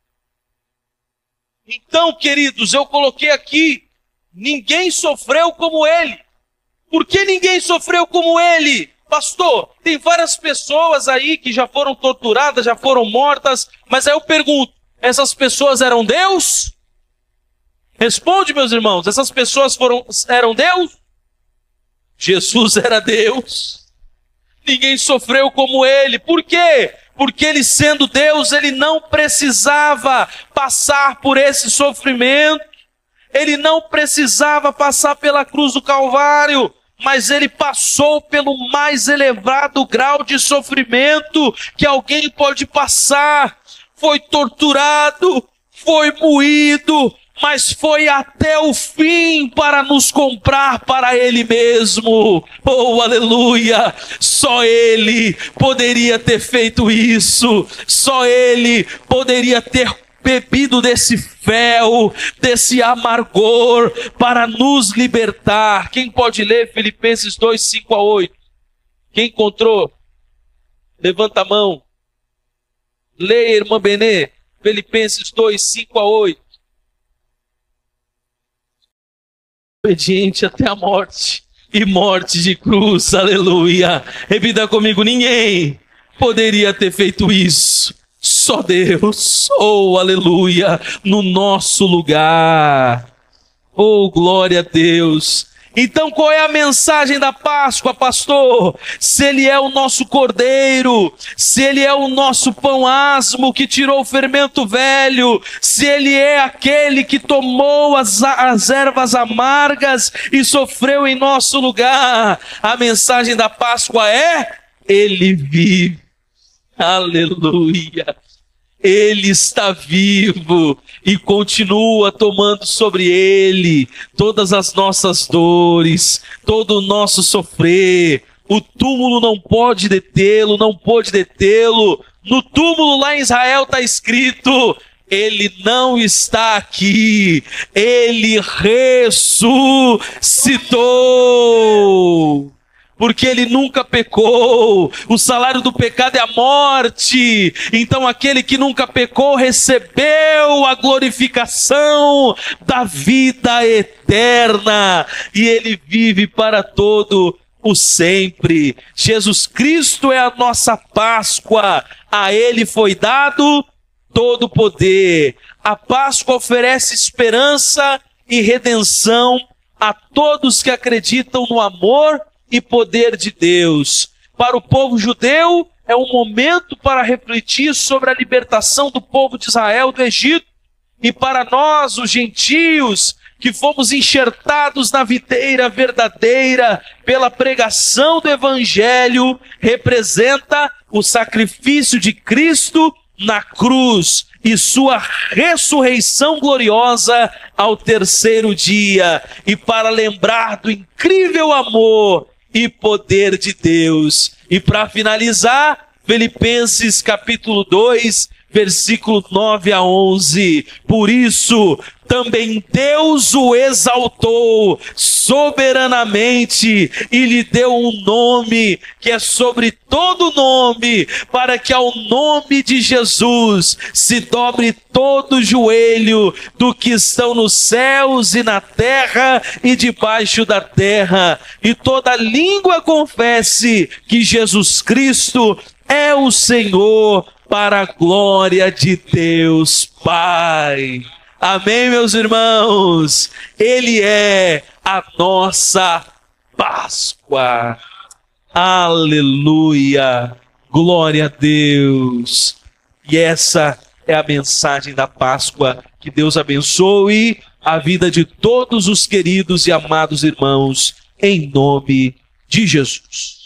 então, queridos, eu coloquei aqui, ninguém sofreu como Ele. Por que ninguém sofreu como Ele? Pastor, tem várias pessoas aí que já foram torturadas, já foram mortas, mas aí eu pergunto, essas pessoas eram Deus? Responde, meus irmãos, essas pessoas foram, eram Deus? Jesus era Deus. Ninguém sofreu como Ele. Por quê? Porque Ele, sendo Deus, Ele não precisava passar por esse sofrimento. Ele não precisava passar pela cruz do Calvário, mas Ele passou pelo mais elevado grau de sofrimento que alguém pode passar. Foi torturado, foi moído, mas foi até o fim para nos comprar para Ele mesmo. Oh, aleluia! Só Ele poderia ter feito isso. Só Ele poderia ter bebido desse fel, desse amargor, para nos libertar. Quem pode ler Filipenses dois, cinco a oito? Quem encontrou? Levanta a mão. Leia, irmã Benê, Filipenses dois, cinco a oito. Obediente até a morte, e morte de cruz, aleluia. Repita comigo, ninguém poderia ter feito isso. Só Deus, oh aleluia, no nosso lugar. Oh, glória a Deus. Então qual é a mensagem da Páscoa, pastor? Se Ele é o nosso cordeiro, se Ele é o nosso pão asmo que tirou o fermento velho, se Ele é aquele que tomou as, as ervas amargas e sofreu em nosso lugar, a mensagem da Páscoa é: Ele vive. Aleluia. Ele está vivo e continua tomando sobre ele todas as nossas dores, todo o nosso sofrer. O túmulo não pode detê-lo, não pôde detê-lo. No túmulo lá em Israel está escrito: ele não está aqui, ele ressuscitou. Porque ele nunca pecou, o salário do pecado é a morte. Então aquele que nunca pecou recebeu a glorificação da vida eterna, e ele vive para todo o sempre. Jesus Cristo é a nossa Páscoa, a ele foi dado todo o poder. A Páscoa oferece esperança e redenção a todos que acreditam no amor e poder de Deus. Para o povo judeu, é um momento para refletir sobre a libertação do povo de Israel do Egito. E para nós, os gentios, que fomos enxertados na videira verdadeira pela pregação do Evangelho, representa o sacrifício de Cristo na cruz e sua ressurreição gloriosa ao terceiro dia. E para lembrar do incrível amor e poder de Deus. E para finalizar, Filipenses capítulo dois, versículo nove a onze. Por isso, também Deus o exaltou soberanamente e lhe deu um nome que é sobre todo nome, para que ao nome de Jesus se dobre todo joelho do que estão nos céus e na terra e debaixo da terra, e toda língua confesse que Jesus Cristo é o Senhor, para a glória de Deus Pai. Amém, meus irmãos? Ele é a nossa Páscoa. Aleluia! Glória a Deus! E essa é a mensagem da Páscoa. Que Deus abençoe a vida de todos os queridos e amados irmãos, em nome de Jesus.